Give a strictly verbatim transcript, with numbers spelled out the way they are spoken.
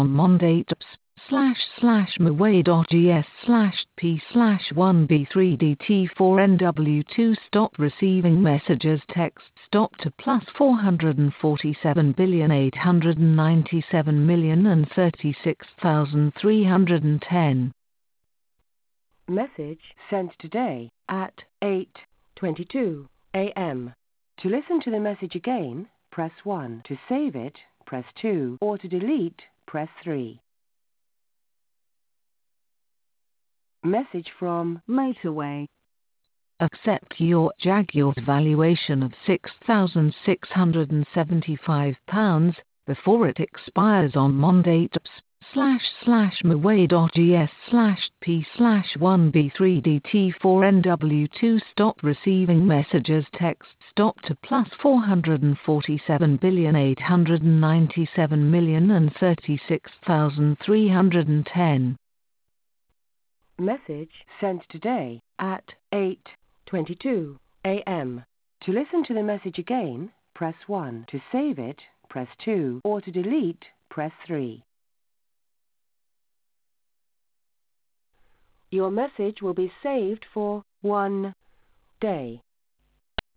on mondaytops slash slash mway.gs slash p slash 1b3dt4nw2 stop receiving messages text stop to plus four hundred forty-seven billion eight hundred ninety-seven million and thirty-six thousand three hundred ten. Message sent today at eight twenty-two a m To listen to the message again, press one. To save it, press two. Or to delete, press three. Message from Motorway. Accept your Jaguar's valuation of six thousand six hundred seventy-five pounds before it expires on mondaytops slash slash mway.gs slash p slash 1b3dt4nw2 stop receiving messages text stop to plus four hundred forty-seven billion eight hundred ninety-seven million and thirty-six thousand three hundred ten. Message sent today at eight twenty-two a m To listen to the message again, press one. To save it, press two. Or to delete, press three. Your message will be saved for one day.